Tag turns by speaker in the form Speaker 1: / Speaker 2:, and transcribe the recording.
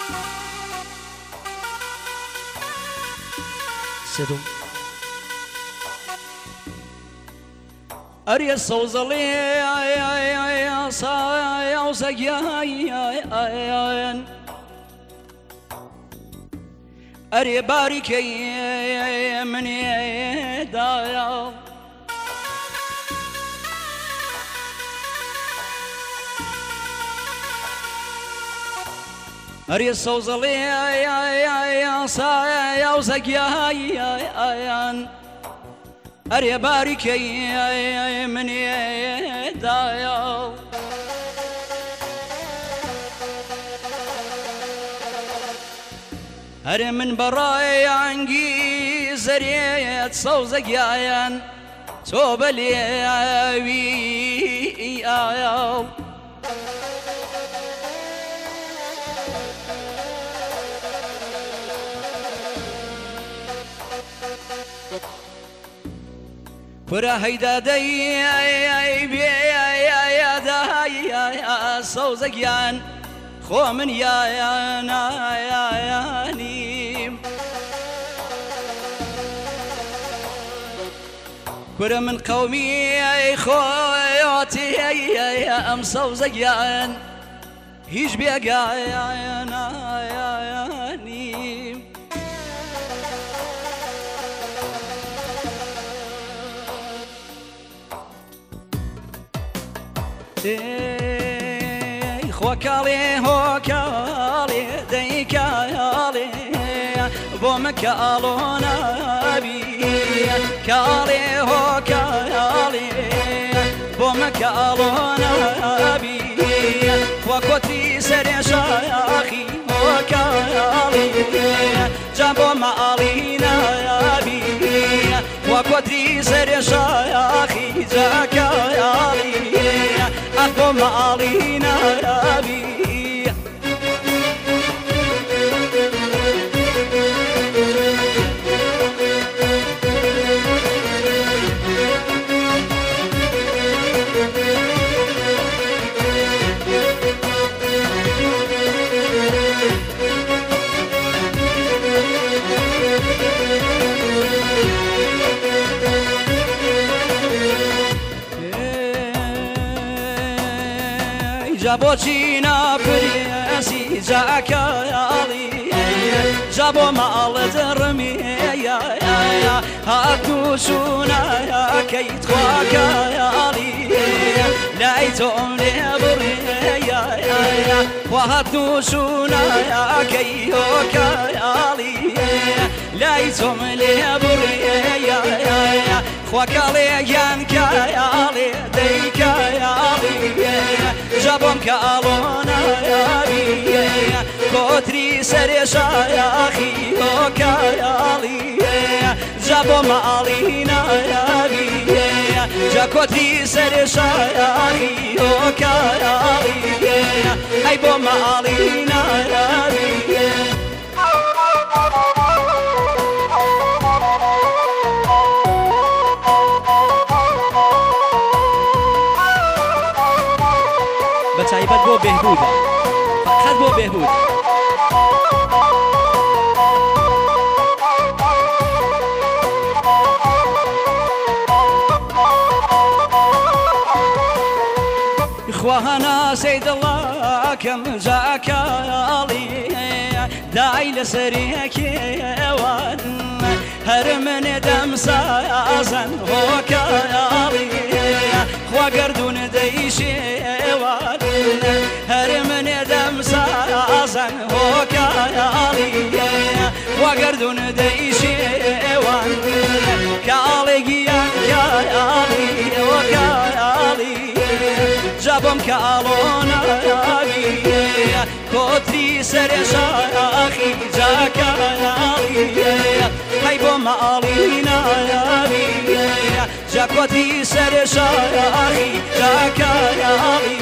Speaker 1: سدوم أري الصوزلي يا صايا وزقيان أري بارك من يدايا أري الصوزلي يا صايا وزقيان أري بارك من يدايا أري من براي عنقي زريت صوزقيان توب الياوي آيا كرا هيدا دي يا صوزقيان خو من يا نيم كرا من قومي خواتي يا ام صوزقيان هيج بيقا يا نيم خوكالي هوكالي ديكالي بومكالونا بي كالي هوكالي بومكالونا بي وكوتي سريشا اخي هوكالي جابو مالينا بي وكوتي سريشا اخي جاكالي أخو مالينا بي جابو جينا بريسي جاكالي جابو مال درمي هاتو شونا يا كيت خواكالي لايتهم لبري وهاتو شونا يا كيوكالي لايتهم لبري خواكالي يانكالي ديكالي جابهم كالونا يا بي كوتري سريشا يا أخي وكالي جابهم مالينا يا بي جا كوتري سريشا يا أخي وكالي هيبو مالينا يا بي بتعيبت بو بهبود فقط بو بهبود إخوانا سيد الله كم جاك علي داعي لسريك وان هر من دم سازن هو كالي خوا قردون ديشي وان هر من دم سازن هو كالي خوا قردون ديشي وان كالي كالي وكالي جابهم كالونا يا بي كوتري سريشا أخي جاكالي هيبو مالينا يا بي جا كوتري سريشا أخي جاكالي